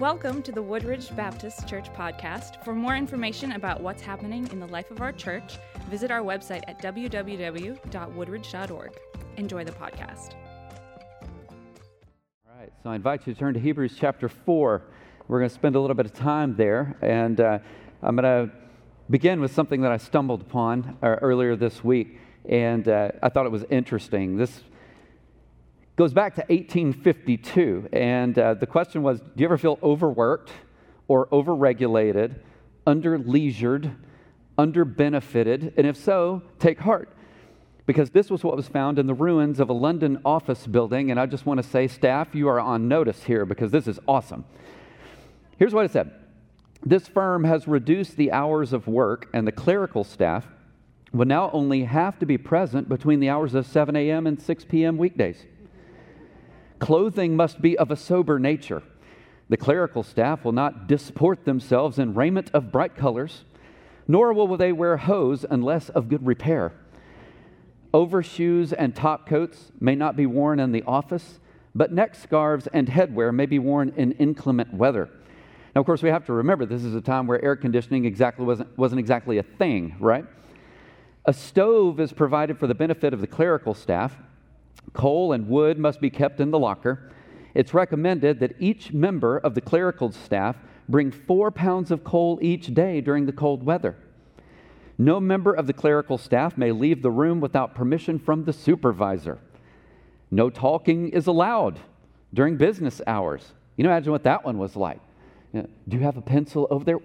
Welcome to the Woodridge Baptist Church podcast. For more information about what's happening in the life of our church, visit our website at www.woodridge.org. Enjoy the podcast. All right, so I invite you to turn to Hebrews chapter 4. We're going to spend a little bit of time there, and I'm going to begin with something that I stumbled upon earlier this week, and I thought it was interesting. This goes back to 1852, and the question was, do you ever feel overworked or overregulated, under-leisured, under-benefited? And if so, take heart, because this was what was found in the ruins of a London office building, and I just want to say, staff, you are on notice here, because this is awesome. Here's what it said. This firm has reduced the hours of work, and the clerical staff will now only have to be present between the hours of 7 a.m. and 6 p.m. weekdays. Clothing must be of a sober nature. The clerical staff will not disport themselves in raiment of bright colors, nor will they wear hose unless of good repair. Overshoes and top coats may not be worn in the office, but neck scarves and headwear may be worn in inclement weather. Now, of course, we have to remember this is a time where air conditioning wasn't exactly a thing, right? A stove is provided for the benefit of the clerical staff. Coal and wood must be kept in the locker. It's recommended that each member of the clerical staff bring 4 pounds of coal each day during the cold weather. No member of the clerical staff may leave the room without permission from the supervisor. No talking is allowed during business hours. You know, imagine what that one was like. Do you have a pencil over there?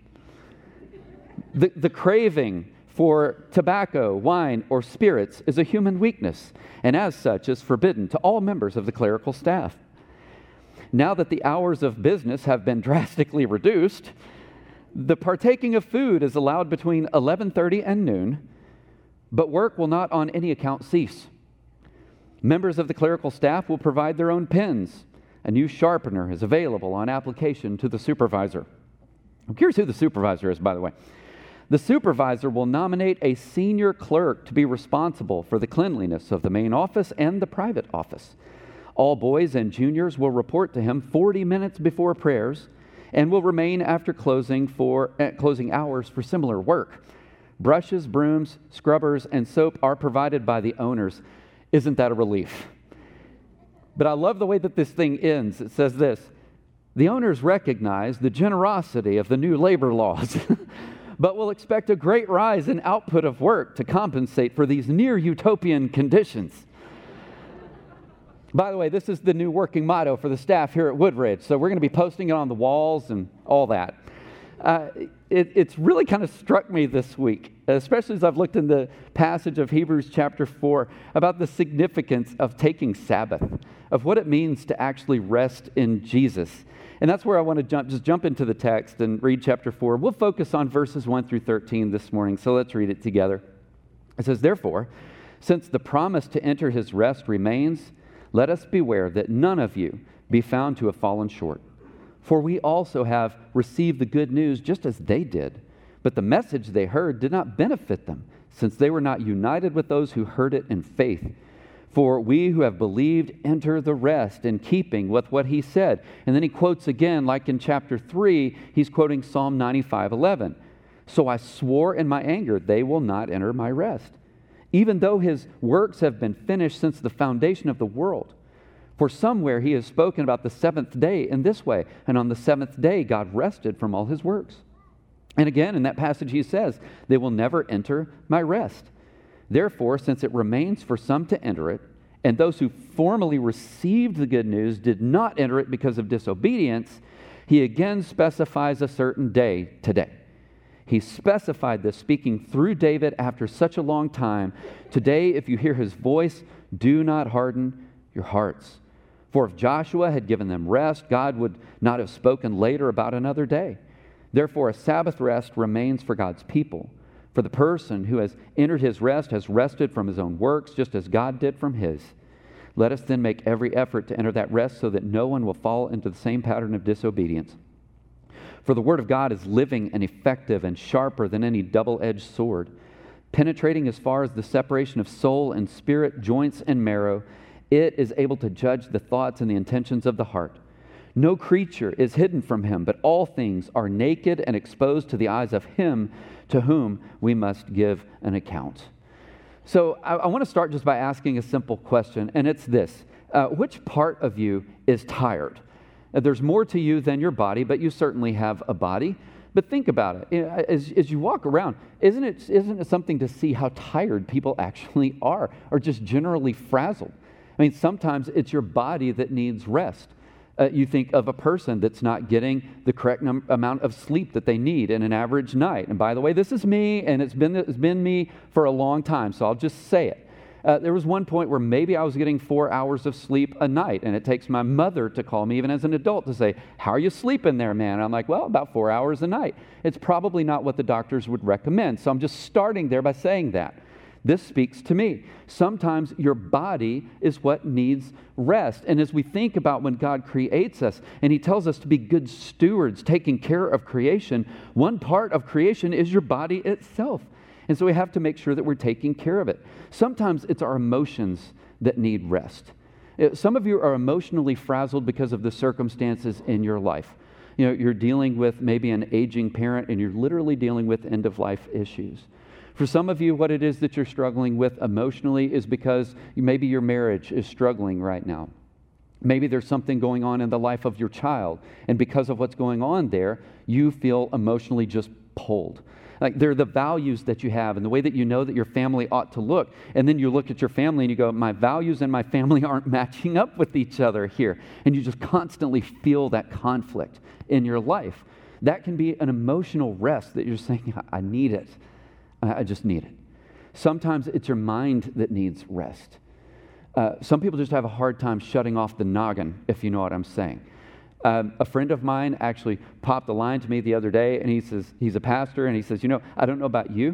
The craving for tobacco, wine, or spirits is a human weakness, and as such is forbidden to all members of the clerical staff. Now that the hours of business have been drastically reduced, the partaking of food is allowed between 11:30 and noon, but work will not on any account cease. Members of the clerical staff will provide their own pens. A new sharpener is available on application to the supervisor. I'm curious who the supervisor is, by the way. The supervisor will nominate a senior clerk to be responsible for the cleanliness of the main office and the private office. All boys and juniors will report to him 40 minutes before prayers and will remain after closing hours for similar work. Brushes, brooms, scrubbers, and soap are provided by the owners. Isn't that a relief? But I love the way that this thing ends. It says this: the owners recognize the generosity of the new labor laws, but will expect a great rise in output of work to compensate for these near-utopian conditions. By the way, this is the new working motto for the staff here at Woodridge, so we're going to be posting it on the walls and all that. It's really kind of struck me this week, especially as I've looked in the passage of Hebrews chapter 4 about the significance of taking Sabbath, of what it means to actually rest in Jesus. And that's where I want to jump into the text and read chapter 4. We'll focus on verses 1 through 13 this morning, so let's read it together. It says, "Therefore, since the promise to enter his rest remains, let us beware that none of you be found to have fallen short. For we also have received the good news just as they did, but the message they heard did not benefit them, since they were not united with those who heard it in faith. For we who have believed enter the rest in keeping with what he said." And then he quotes again, like in chapter 3, he's quoting Psalm 95:11. "So I swore in my anger, they will not enter my rest, even though his works have been finished since the foundation of the world. For somewhere he has spoken about the seventh day in this way, and on the seventh day God rested from all his works." And again, in that passage he says, "They will never enter my rest. Therefore, since it remains for some to enter it, and those who formerly received the good news did not enter it because of disobedience, he again specifies a certain day, today." He specified this, speaking through David after such a long time. "Today, if you hear his voice, do not harden your hearts. For if Joshua had given them rest, God would not have spoken later about another day. Therefore, a Sabbath rest remains for God's people. For the person who has entered his rest has rested from his own works, just as God did from his. Let us then make every effort to enter that rest so that no one will fall into the same pattern of disobedience. For the word of God is living and effective and sharper than any double-edged sword, penetrating as far as the separation of soul and spirit, joints and marrow. It is able to judge the thoughts and the intentions of the heart. No creature is hidden from him, but all things are naked and exposed to the eyes of him to whom we must give an account. So I want to start just by asking a simple question, and it's this. Which part of you is tired? There's more to you than your body, but you certainly have a body. But think about it. As you walk around, isn't it something to see how tired people actually are, or just generally frazzled? I mean, sometimes it's your body that needs rest. You think of a person that's not getting the correct amount of sleep that they need in an average night. And by the way, this is me, and it's been me for a long time, so I'll just say it. There was one point where maybe I was getting 4 hours of sleep a night, and it takes my mother to call me, even as an adult, to say, "How are you sleeping there, man?" And I'm like, "Well, about 4 hours a night." It's probably not what the doctors would recommend, so I'm just starting there by saying that. This speaks to me. Sometimes your body is what needs rest. And as we think about when God creates us and he tells us to be good stewards, taking care of creation, one part of creation is your body itself. And so we have to make sure that we're taking care of it. Sometimes it's our emotions that need rest. Some of you are emotionally frazzled because of the circumstances in your life. You're dealing with maybe an aging parent, and you're literally dealing with end-of-life issues. For some of you, what it is that you're struggling with emotionally is because maybe your marriage is struggling right now. Maybe there's something going on in the life of your child, and because of what's going on there, you feel emotionally just pulled. Like they're the values that you have and the way that you know that your family ought to look. And then you look at your family and you go, my values and my family aren't matching up with each other here. And you just constantly feel that conflict in your life. That can be an emotional rest that you're saying, I need it. I just need it. Sometimes it's your mind that needs rest. Some people just have a hard time shutting off the noggin, if you know what I'm saying. A friend of mine actually popped a line to me the other day, and he says, he's a pastor, and he says, I don't know about you,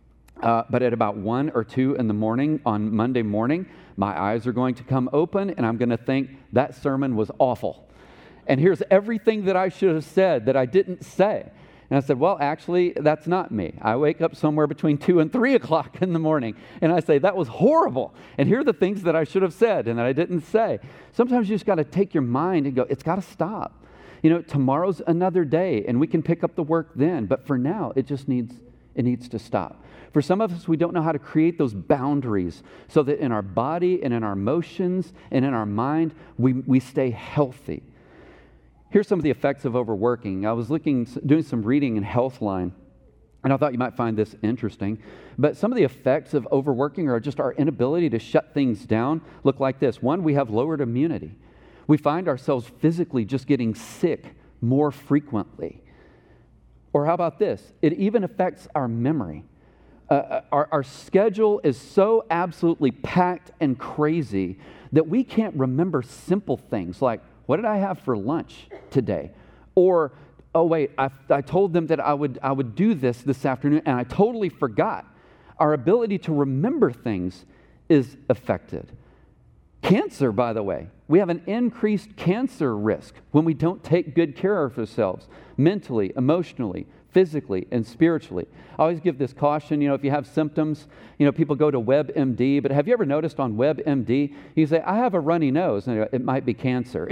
but at about 1 or 2 in the morning on Monday morning, my eyes are going to come open, and I'm going to think that sermon was awful. And here's everything that I should have said that I didn't say. And I said, well, actually, that's not me. I wake up somewhere between 2 and 3 o'clock in the morning, and I say, that was horrible. And here are the things that I should have said and that I didn't say. Sometimes you just got to take your mind and go, it's got to stop. Tomorrow's another day, and we can pick up the work then. But for now, it needs to stop. For some of us, we don't know how to create those boundaries so that in our body and in our emotions and in our mind, we stay healthy. Here's some of the effects of overworking. I was doing some reading in Healthline, and I thought you might find this interesting. But some of the effects of overworking are just our inability to shut things down look like this. One, we have lowered immunity. We find ourselves physically just getting sick more frequently. Or how about this? It even affects our memory. Our schedule is so absolutely packed and crazy that we can't remember simple things like, what did I have for lunch today? Or, oh wait, I told them that I would do this afternoon, and I totally forgot. Our ability to remember things is affected. Cancer, by the way, we have an increased cancer risk when we don't take good care of ourselves, mentally, emotionally, physically, and spiritually. I always give this caution, if you have symptoms, people go to WebMD, but have you ever noticed on WebMD, you say, I have a runny nose, and it might be cancer.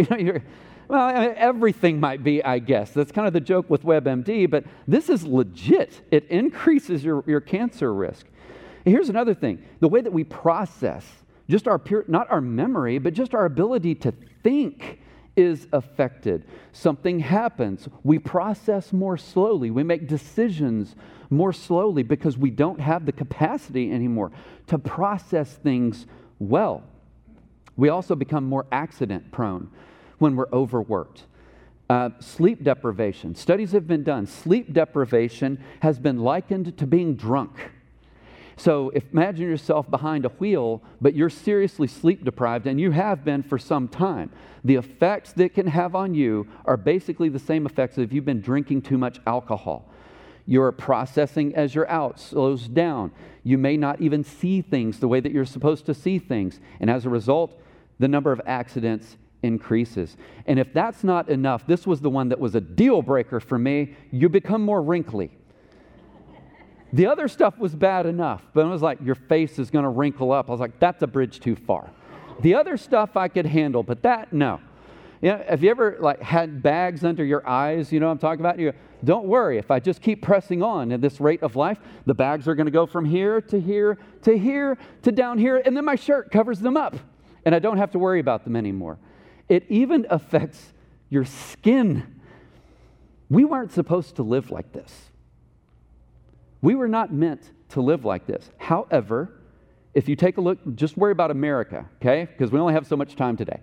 Everything might be, I guess. That's kind of the joke with WebMD, but this is legit. It increases your cancer risk. And here's another thing. The way that we process, just not our memory, but just our ability to think is affected. Something happens. We process more slowly. We make decisions more slowly because we don't have the capacity anymore to process things well. We also become more accident prone when we're overworked. Sleep deprivation. Studies have been done. Sleep deprivation has been likened to being drunk. So imagine yourself behind a wheel, but you're seriously sleep deprived, and you have been for some time. The effects that can have on you are basically the same effects as if you've been drinking too much alcohol. Your processing as you're out slows down. You may not even see things the way that you're supposed to see things. And as a result, the number of accidents increases. And if that's not enough, this was the one that was a deal breaker for me. You become more wrinkly. The other stuff was bad enough, but it was like, your face is going to wrinkle up. I was like, that's a bridge too far. The other stuff I could handle, but that, no. You know, have you ever like had bags under your eyes? You know what I'm talking about? You go, don't worry, if I just keep pressing on at this rate of life, the bags are going to go from here to here to here to down here, and then my shirt covers them up, and I don't have to worry about them anymore. It even affects your skin. We weren't supposed to live like this. We were not meant to live like this. However, if you take a look, just worry about America, okay? Because we only have so much time today.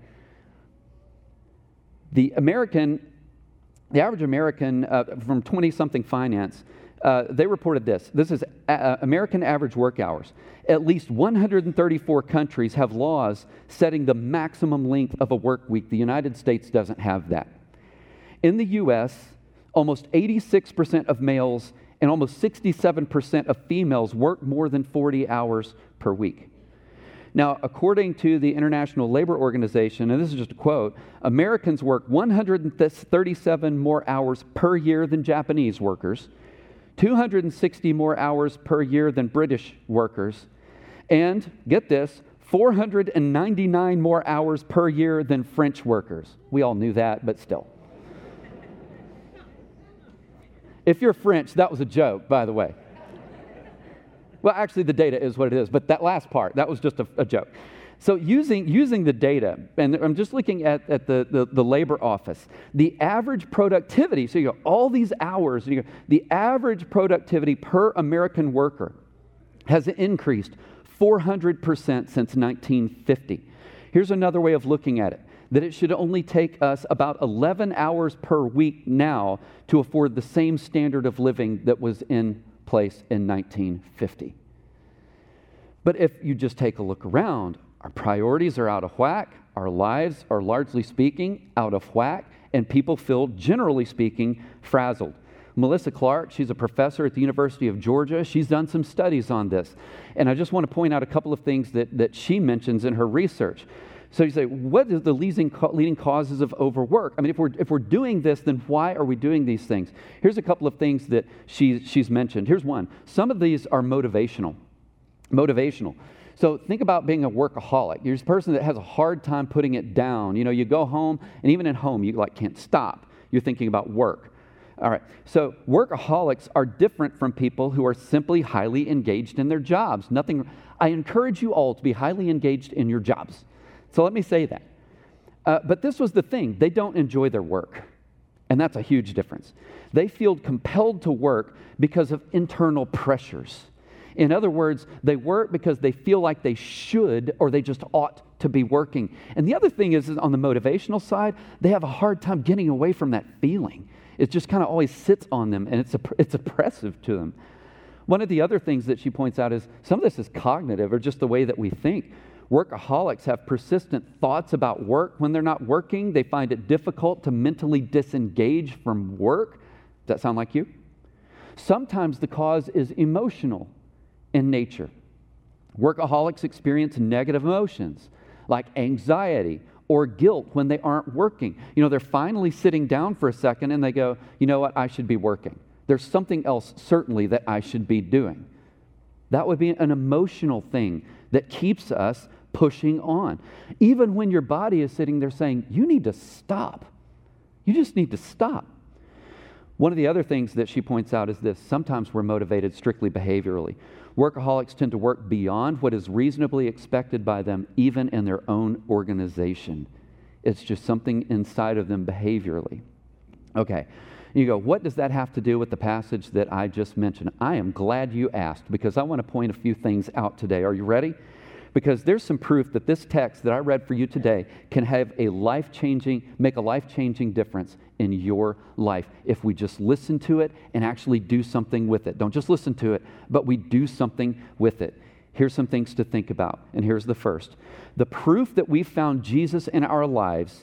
The average American from 20-something Finance, they reported this. This is American average work hours. At least 134 countries have laws setting the maximum length of a work week. The United States doesn't have that. In the U.S., almost 86% of males and almost 67% of females work more than 40 hours per week. Now, according to the International Labor Organization, and this is just a quote, Americans work 137 more hours per year than Japanese workers, 260 more hours per year than British workers, and, get this, 499 more hours per year than French workers. We all knew that, but still. If you're French, that was a joke, by the way. Well, actually, the data is what it is, but that last part, that was just a joke. So using the data, and I'm just looking at the labor office, the average productivity, so you go, all these hours, and you go, the average productivity per American worker has increased 400% since 1950. Here's another way of looking at it, that it should only take us about 11 hours per week now to afford the same standard of living that was in place in 1950. But if you just take a look around, our priorities are out of whack, our lives are largely speaking out of whack, and people feel, generally speaking, frazzled. Melissa Clark, she's a professor at the University of Georgia. She's done some studies on this. And I just want to point out a couple of things that she mentions in her research. So you say, what is the leading causes of overwork? I mean, if we're doing this, then why are we doing these things? Here's a couple of things that she's mentioned. Here's one. Some of these are motivational. So think about being a workaholic. You're a person that has a hard time putting it down. You know, you go home, and even at home, you can't stop. You're thinking about work. All right. So workaholics are different from people who are simply highly engaged in their jobs. I encourage you all to be highly engaged in your jobs. So let me say that. But this was the thing. They don't enjoy their work. And that's a huge difference. They feel compelled to work because of internal pressures. In other words, they work because they feel like they should or they just ought to be working. And the other thing is on the motivational side, they have a hard time getting away from that feeling. It just kind of always sits on them, and it's oppressive to them. One of the other things that she points out is some of this is cognitive or just the way that we think. Workaholics have persistent thoughts about work. When they're not working, they find it difficult to mentally disengage from work. Does that sound like you? Sometimes the cause is emotional in nature. Workaholics experience negative emotions like anxiety or guilt when they aren't working. You know, they're finally sitting down for a second and they go, you know what, I should be working. There's something else certainly that I should be doing. That would be an emotional thing that keeps us pushing on. Even when your body is sitting there saying, you need to stop. You just need to stop. One of the other things that she points out is this. Sometimes we're motivated strictly behaviorally. Workaholics tend to work beyond what is reasonably expected by them, even in their own organization. It's just something inside of them behaviorally. Okay. You go, what does that have to do with the passage that I just mentioned? I am glad you asked because I want to point a few things out today. Are you ready? Because there's some proof that this text that I read for you today can have make a life-changing difference in your life if we just listen to it and actually do something with it. Don't just listen to it, but we do something with it. Here's some things to think about, and here's the first. The proof that we found Jesus in our lives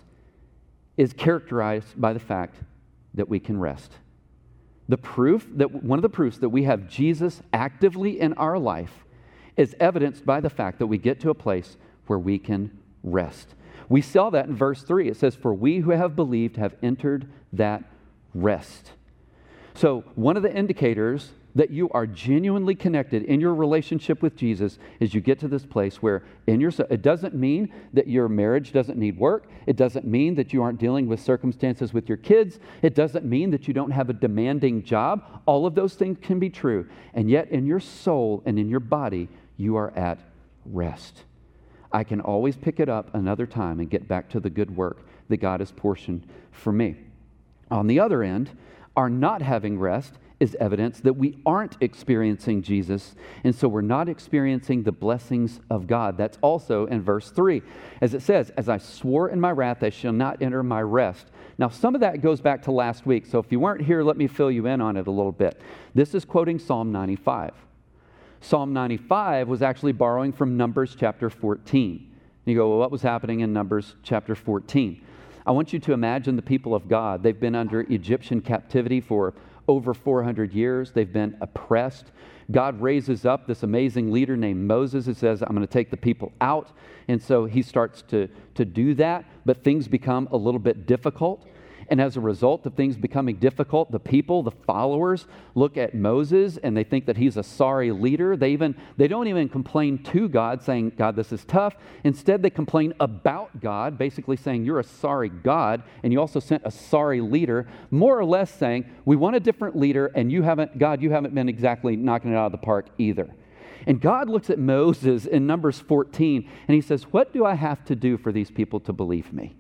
is characterized by the fact that we can rest. One of the proofs that we have Jesus actively in our life is evidenced by the fact that we get to a place where we can rest. We saw that in verse 3. It says, "For we who have believed have entered that rest." So one of the indicators that you are genuinely connected in your relationship with Jesus is you get to this place where it doesn't mean that your marriage doesn't need work. It doesn't mean that you aren't dealing with circumstances with your kids. It doesn't mean that you don't have a demanding job. All of those things can be true. And yet in your soul and in your body, you are at rest. I can always pick it up another time and get back to the good work that God has portioned for me. On the other end, our not having rest is evidence that we aren't experiencing Jesus, and so we're not experiencing the blessings of God. That's also in verse 3. As it says, as I swore in my wrath, I shall not enter my rest. Now, some of that goes back to last week, so if you weren't here, let me fill you in on it a little bit. This is quoting Psalm 95. Psalm 95 was actually borrowing from Numbers chapter 14. And you go, well, what was happening in Numbers chapter 14? I want you to imagine the people of God. They've been under Egyptian captivity for over 400 years. They've been oppressed. God raises up this amazing leader named Moses who says, I'm going to take the people out. And so he starts to do that, but things become a little bit difficult. And as a result of things becoming difficult, the people, the followers, look at Moses and they think that he's a sorry leader. They don't even complain to God saying, God, this is tough. Instead, they complain about God, basically saying, you're a sorry God, and you also sent a sorry leader, more or less saying, we want a different leader, and you haven't been exactly knocking it out of the park either. And God looks at Moses in Numbers 14, and he says, what do I have to do for these people to believe me?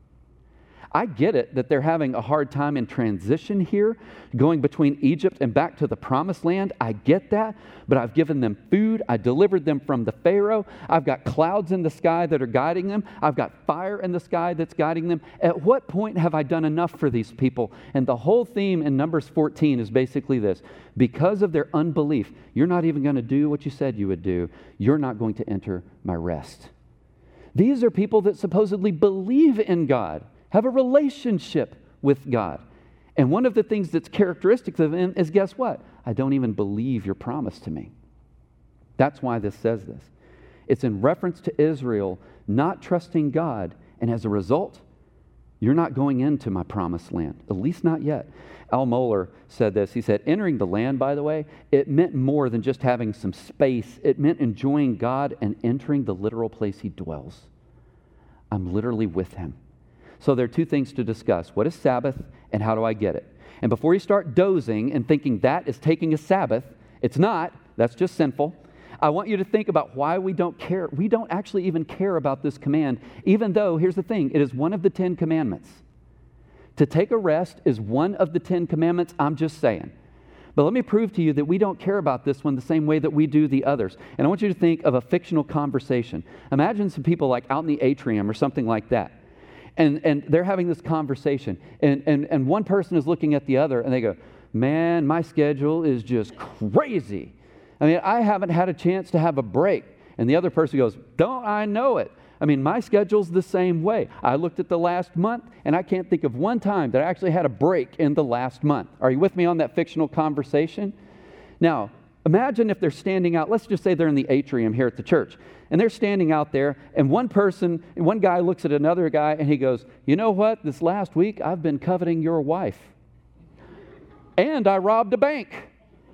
I get it that they're having a hard time in transition here, going between Egypt and back to the promised land. I get that, but I've given them food. I delivered them from the Pharaoh. I've got clouds in the sky that are guiding them. I've got fire in the sky that's guiding them. At what point have I done enough for these people? And the whole theme in Numbers 14 is basically this. Because of their unbelief, you're not even going to do what you said you would do. You're not going to enter my rest. These are people that supposedly believe in God, have a relationship with God. And one of the things that's characteristic of them is, guess what? I don't even believe your promise to me. That's why this says this. It's in reference to Israel not trusting God, and as a result, you're not going into my promised land, at least not yet. Al Mohler said this. He said, entering the land, by the way, it meant more than just having some space. It meant enjoying God and entering the literal place he dwells. I'm literally with him. So there are two things to discuss. What is Sabbath and how do I get it? And before you start dozing and thinking that is taking a Sabbath, it's not. That's just sinful. I want you to think about why we don't care. We don't actually even care about this command, even though, here's the thing, it is one of the 10 commandments. To take a rest is one of the 10 commandments. I'm just saying. But let me prove to you that we don't care about this one the same way that we do the others. And I want you to think of a fictional conversation. Imagine some people like out in the atrium or something like that. And they're having this conversation. And one person is looking at the other and they go, man, my schedule is just crazy. I mean, I haven't had a chance to have a break. And the other person goes, don't I know it? I mean, my schedule's the same way. I looked at the last month and I can't think of one time that I actually had a break in the last month. Are you with me on that fictional conversation? Now, imagine if they're standing out, let's just say they're in the atrium here at the church, and they're standing out there, and one guy looks at another guy, and he goes, you know what? This last week, I've been coveting your wife. And I robbed a bank.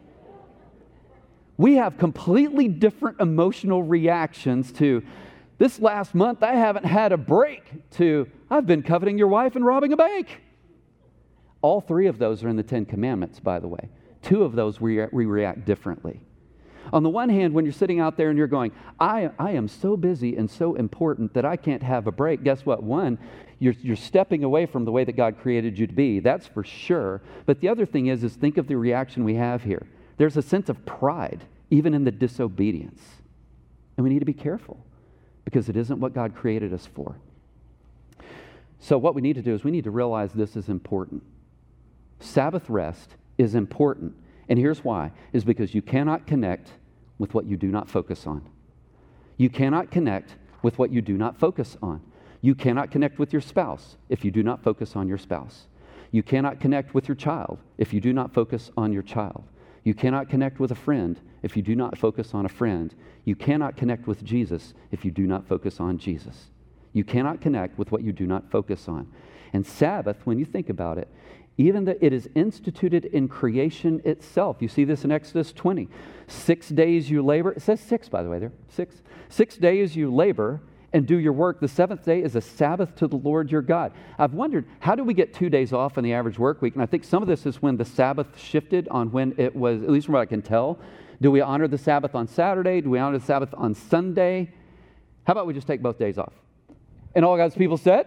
We have completely different emotional reactions to, this last month, I haven't had a break, to, I've been coveting your wife and robbing a bank. All three of those are in the 10 Commandments, by the way. Two of those we react differently. On the one hand, when you're sitting out there and you're going, I am so busy and so important that I can't have a break. Guess what? One, you're stepping away from the way that God created you to be. That's for sure. But the other thing is think of the reaction we have here. There's a sense of pride, even in the disobedience. And we need to be careful because it isn't what God created us for. So what we need to do is we need to realize this is important. Sabbath rest is important. And here's why, is because you cannot connect with what you do not focus on. You cannot connect with what you do not focus on. You cannot connect with your spouse if you do not focus on your spouse. You cannot connect with your child if you do not focus on your child. You cannot connect with a friend if you do not focus on a friend. You cannot connect with Jesus if you do not focus on Jesus. You cannot connect with what you do not focus on. And Sabbath, when you think about it, even that it is instituted in creation itself. You see this in Exodus 20. 6 days you labor. It says 6, by the way, there. 6. 6 days you labor and do your work. The seventh day is a Sabbath to the Lord your God. I've wondered, how do we get 2 days off in the average work week? And I think some of this is when the Sabbath shifted on when it was, at least from what I can tell. Do we honor the Sabbath on Saturday? Do we honor the Sabbath on Sunday? How about we just take both days off? And all God's people said?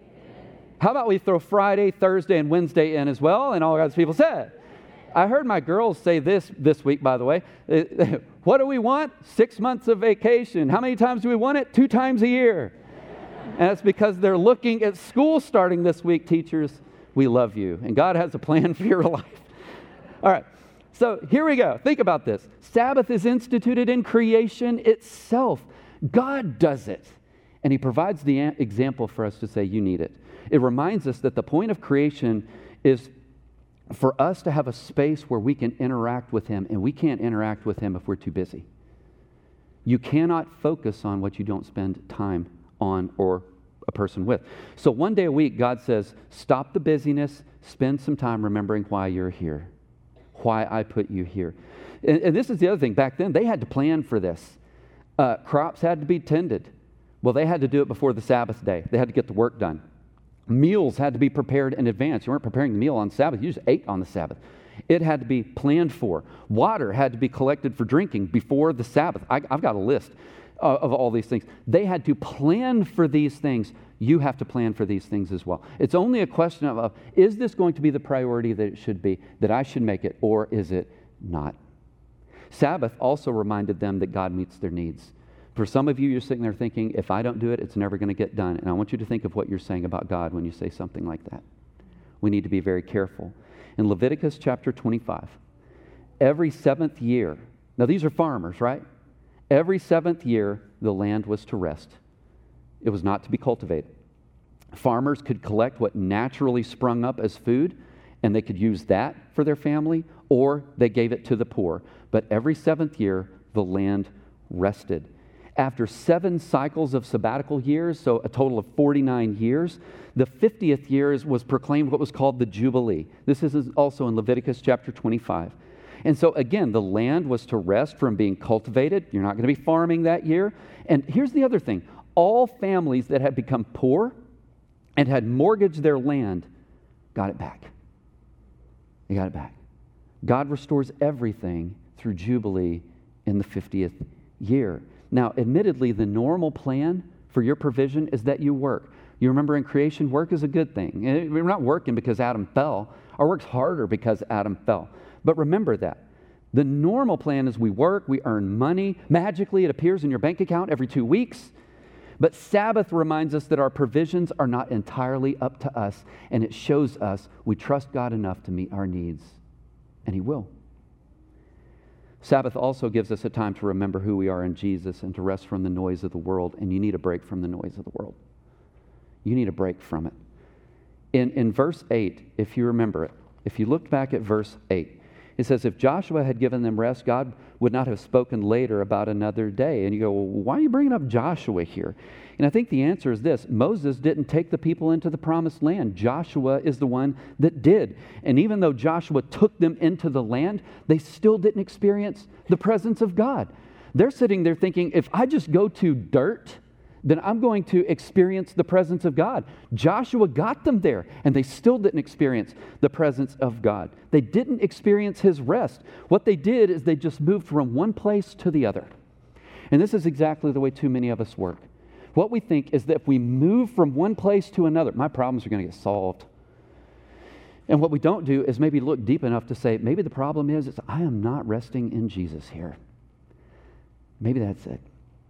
How about we throw Friday, Thursday, and Wednesday in as well? And all God's people said. I heard my girls say this week, by the way. What do we want? 6 months of vacation. How many times do we want it? 2 times a year. And that's because they're looking at school starting this week. Teachers, we love you. And God has a plan for your life. All right. So here we go. Think about this. Sabbath is instituted in creation itself. God does it. And He provides the example for us to say, you need it. It reminds us that the point of creation is for us to have a space where we can interact with Him, and we can't interact with Him if we're too busy. You cannot focus on what you don't spend time on or a person with. So one day a week, God says, stop the busyness, spend some time remembering why you're here, why I put you here. And this is the other thing. Back then, they had to plan for this. Crops had to be tended. Well, they had to do it before the Sabbath day. They had to get the work done. Meals had to be prepared in advance. You weren't preparing the meal on Sabbath. You just ate on the Sabbath. It had to be planned for. Water had to be collected for drinking before the Sabbath. I've got a list of all these things. They had to plan for these things. You have to plan for these things as well. It's only a question of is this going to be the priority that it should be, that I should make it, or is it not? Sabbath also reminded them that God meets their needs. For some of you, you're sitting there thinking, if I don't do it, it's never going to get done. And I want you to think of what you're saying about God when you say something like that. We need to be very careful. In Leviticus chapter 25, every 7th year, now these are farmers, right? Every 7th year, the land was to rest. It was not to be cultivated. Farmers could collect what naturally sprung up as food, and they could use that for their family, or they gave it to the poor. But every 7th year, the land rested. After 7 cycles of sabbatical years, so a total of 49 years, the 50th year was proclaimed what was called the Jubilee. This is also in Leviticus chapter 25. And so again, the land was to rest from being cultivated. You're not going to be farming that year. And here's the other thing. All families that had become poor and had mortgaged their land got it back. They got it back. God restores everything through Jubilee in the 50th year. Now, admittedly, the normal plan for your provision is that you work. You remember in creation, work is a good thing. We're not working because Adam fell. Our work's harder because Adam fell. But remember that. The normal plan is we work, we earn money. Magically, it appears in your bank account every 2 weeks. But Sabbath reminds us that our provisions are not entirely up to us, and it shows us we trust God enough to meet our needs, and He will. Sabbath also gives us a time to remember who we are in Jesus and to rest from the noise of the world, and you need a break from the noise of the world. You need a break from it. In verse 8, if you remember it, if you look back at verse 8, it says, if Joshua had given them rest, God would not have spoken later about another day. And you go, well, why are you bringing up Joshua here? And I think the answer is this. Moses didn't take the people into the promised land. Joshua is the one that did. And even though Joshua took them into the land, they still didn't experience the presence of God. They're sitting there thinking, if I just go to dirt, then I'm going to experience the presence of God. Joshua got them there, and they still didn't experience the presence of God. They didn't experience His rest. What they did is they just moved from one place to the other. And this is exactly the way too many of us work. What we think is that if we move from one place to another, my problems are going to get solved. And what we don't do is maybe look deep enough to say, maybe the problem is I am not resting in Jesus here. Maybe that's it.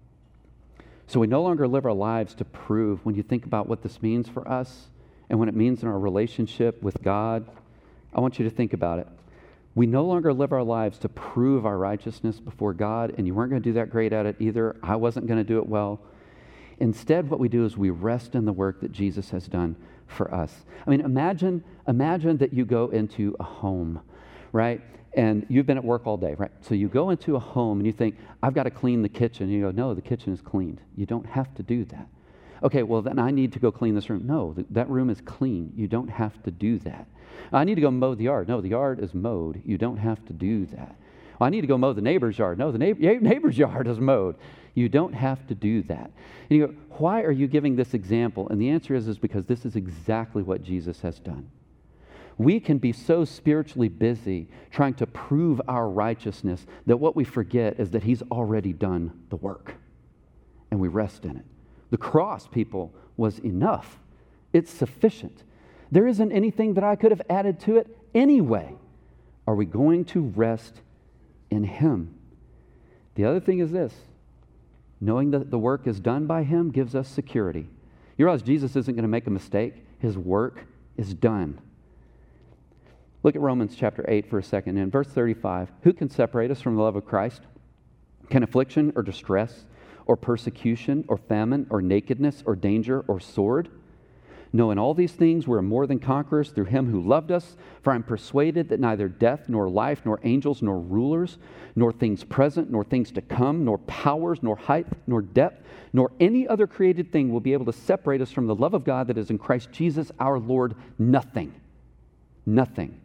So we no longer live our lives to prove. When you think about what this means for us and what it means in our relationship with God, I want you to think about it. We no longer live our lives to prove our righteousness before God, and you weren't going to do that great at it either. I wasn't going to do it well. Instead, what we do is we rest in the work that Jesus has done for us. I mean, imagine that you go into a home, right? And you've been at work all day, right? So you go into a home and you think, I've got to clean the kitchen. And you go, no, the kitchen is cleaned. You don't have to do that. Okay, well, then I need to go clean this room. No, that room is clean. You don't have to do that. I need to go mow the yard. No, the yard is mowed. You don't have to do that. Well, I need to go mow the neighbor's yard. No, the neighbor's yard is mowed. You don't have to do that. And you go, why are you giving this example? And the answer is because this is exactly what Jesus has done. We can be so spiritually busy trying to prove our righteousness that what we forget is that He's already done the work, and we rest in it. The cross, people, was enough. It's sufficient. There isn't anything that I could have added to it anyway. Are we going to rest in Him? The other thing is this. Knowing that the work is done by Him gives us security. You realize Jesus isn't going to make a mistake. His work is done. Look at Romans chapter 8 for a second. In verse 35, who can separate us from the love of Christ? Can affliction or distress or persecution or famine or nakedness or danger or sword? No, in all these things we are more than conquerors through Him who loved us. For I am persuaded that neither death nor life nor angels nor rulers nor things present nor things to come nor powers nor height nor depth nor any other created thing will be able to separate us from the love of God that is in Christ Jesus our Lord. Nothing. Nothing.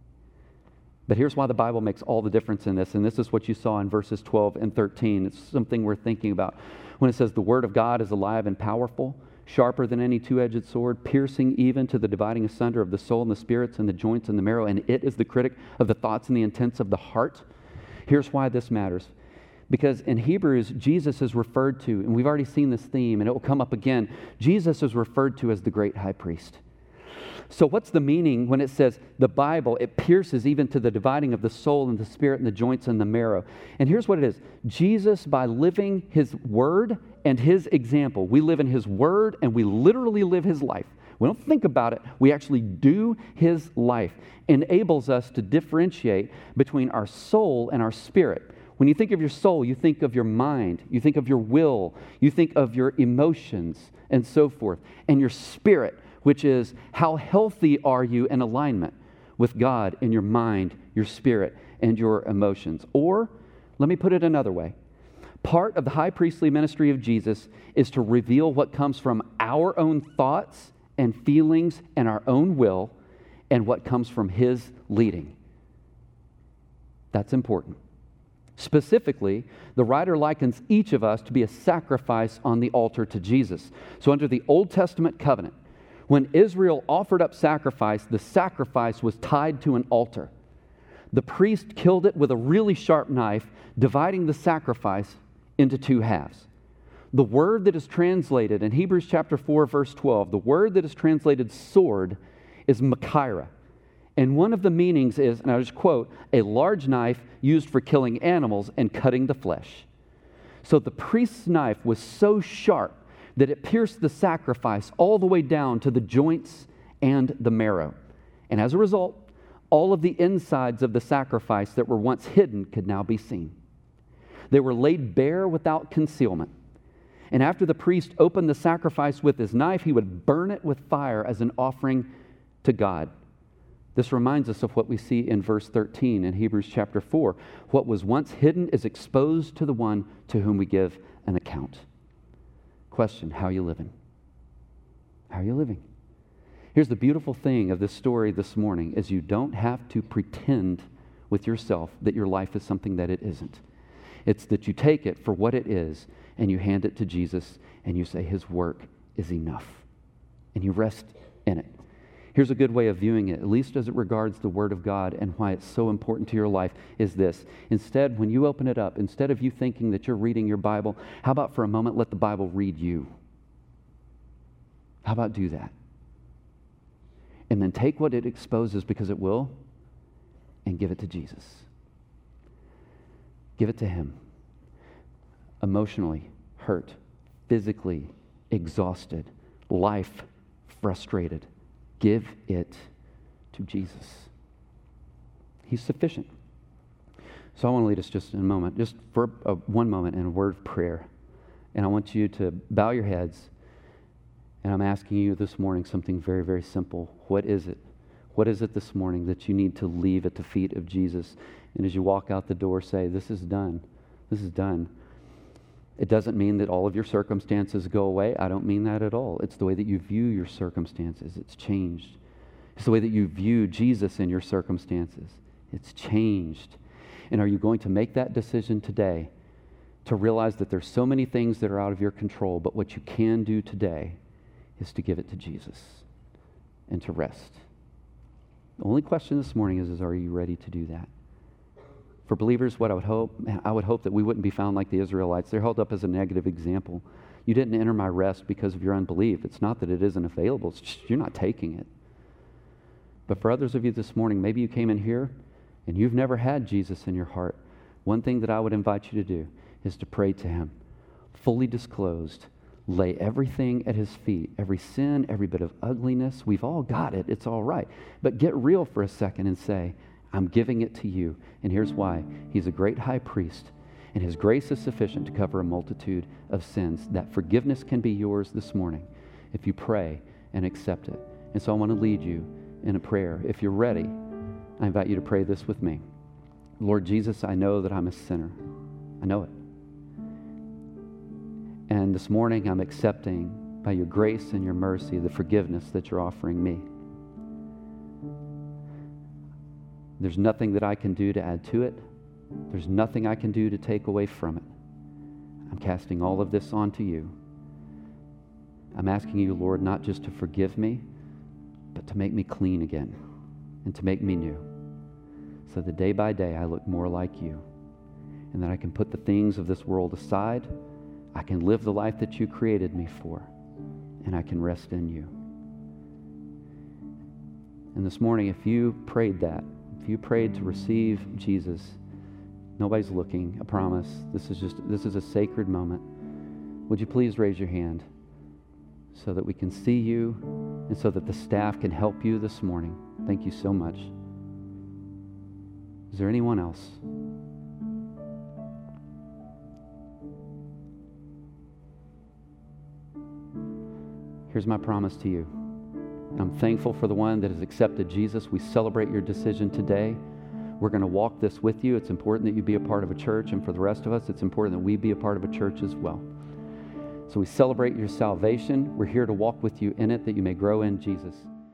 But here's why the Bible makes all the difference in this, and this is what you saw in verses 12 and 13. It's something we're thinking about. When it says the Word of God is alive and powerful, sharper than any two-edged sword, piercing even to the dividing asunder of the soul and the spirits and the joints and the marrow, and it is the critic of the thoughts and the intents of the heart. Here's why this matters. Because in Hebrews, Jesus is referred to, and we've already seen this theme, and it will come up again. Jesus is referred to as the great high priest. So what's the meaning when it says the Bible, it pierces even to the dividing of the soul and the spirit and the joints and the marrow? And here's what it is. Jesus, by living His Word and His example, we live in His Word and we literally live His life. We don't think about it. We actually do His life. Enables us to differentiate between our soul and our spirit. When you think of your soul, you think of your mind, you think of your will, you think of your emotions and so forth. And your spirit, which is how healthy are you in alignment with God in your mind, your spirit, and your emotions. Or, let me put it another way. Part of the high priestly ministry of Jesus is to reveal what comes from our own thoughts and feelings and our own will and what comes from His leading. That's important. Specifically, the writer likens each of us to be a sacrifice on the altar to Jesus. So under the Old Testament covenant, when Israel offered up sacrifice, the sacrifice was tied to an altar. The priest killed it with a really sharp knife, dividing the sacrifice into two halves. The word that is translated in Hebrews chapter 4, verse 12, the word that is translated sword is Machaira. And one of the meanings is, and I'll just quote, a large knife used for killing animals and cutting the flesh. So the priest's knife was so sharp that it pierced the sacrifice all the way down to the joints and the marrow. And as a result, all of the insides of the sacrifice that were once hidden could now be seen. They were laid bare without concealment. And after the priest opened the sacrifice with his knife, he would burn it with fire as an offering to God. This reminds us of what we see in verse 13 in Hebrews chapter 4. What was once hidden is exposed to the one to whom we give an account. Question, how are you living? How are you living? Here's the beautiful thing of this story this morning is you don't have to pretend with yourself that your life is something that it isn't. It's that you take it for what it is and you hand it to Jesus and you say His work is enough. And you rest in it. Here's a good way of viewing it, at least as it regards the Word of God and why it's so important to your life, is this. Instead, when you open it up, instead of you thinking that you're reading your Bible, how about for a moment let the Bible read you? How about do that? And then take what it exposes, because it will, and give it to Jesus. Give it to Him. Emotionally hurt, physically exhausted, life frustrated. Give it to Jesus. He's sufficient. So I want to lead us just in a moment, just for one moment in a word of prayer. And I want you to bow your heads. And I'm asking you this morning something very, very simple. What is it? What is it this morning that you need to leave at the feet of Jesus? And as you walk out the door, say, this is done. This is done. It doesn't mean that all of your circumstances go away. I don't mean that at all. It's the way that you view your circumstances. It's changed. It's the way that you view Jesus in your circumstances. It's changed. And are you going to make that decision today to realize that there's so many things that are out of your control, but what you can do today is to give it to Jesus and to rest? The only question this morning is are you ready to do that? For believers, what I would hope that we wouldn't be found like the Israelites. They're held up as a negative example. You didn't enter my rest because of your unbelief. It's not that it isn't available. It's just you're not taking it. But for others of you this morning, maybe you came in here and you've never had Jesus in your heart. One thing that I would invite you to do is to pray to him, fully disclosed. Lay everything at his feet, every sin, every bit of ugliness. We've all got it. It's all right. But get real for a second and say, I'm giving it to you. And here's why. He's a great high priest, and his grace is sufficient to cover a multitude of sins. That forgiveness can be yours this morning if you pray and accept it. And so I want to lead you in a prayer. If you're ready, I invite you to pray this with me. Lord Jesus, I know that I'm a sinner. I know it. And this morning I'm accepting by your grace and your mercy the forgiveness that you're offering me. There's nothing that I can do to add to it. There's nothing I can do to take away from it. I'm casting all of this onto you. I'm asking you, Lord, not just to forgive me, but to make me clean again and to make me new. So that day by day I look more like you, and that I can put the things of this world aside. I can live the life that you created me for, and I can rest in you. And this morning, if you prayed that, if you prayed to receive Jesus, nobody's looking, I promise. This is a sacred moment. Would you please raise your hand so that we can see you and so that the staff can help you this morning? Thank you so much. Is there anyone else? Here's my promise to you. I'm thankful for the one that has accepted Jesus. We celebrate your decision today. We're going to walk this with you. It's important that you be a part of a church, and for the rest of us, it's important that we be a part of a church as well. So we celebrate your salvation. We're here to walk with you in it, that you may grow in Jesus.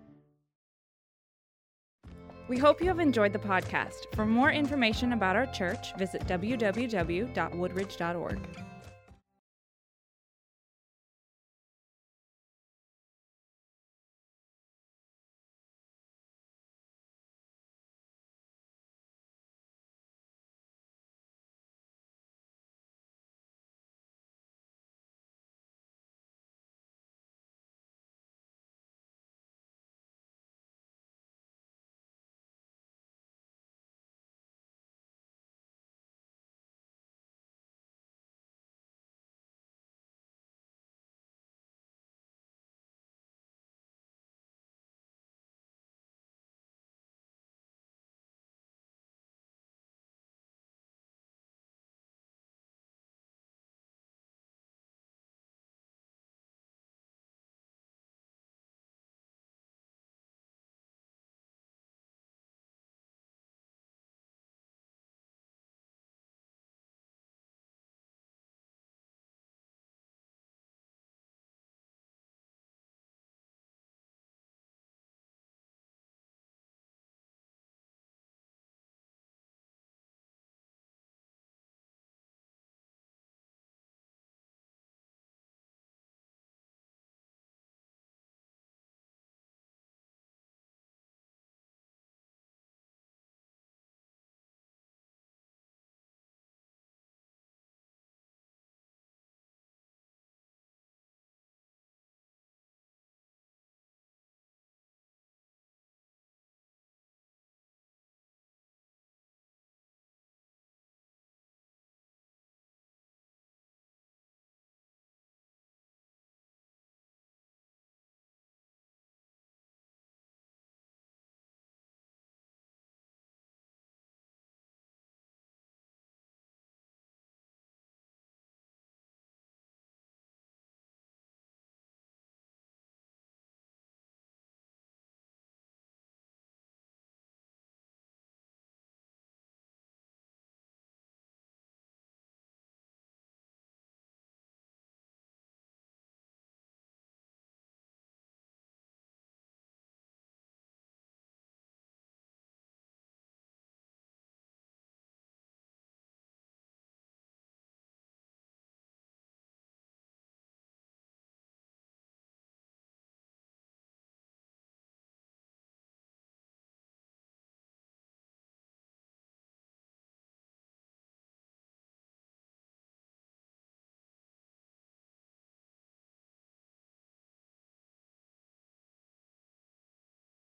We hope you have enjoyed the podcast. For more information about our church, visit www.woodridge.org.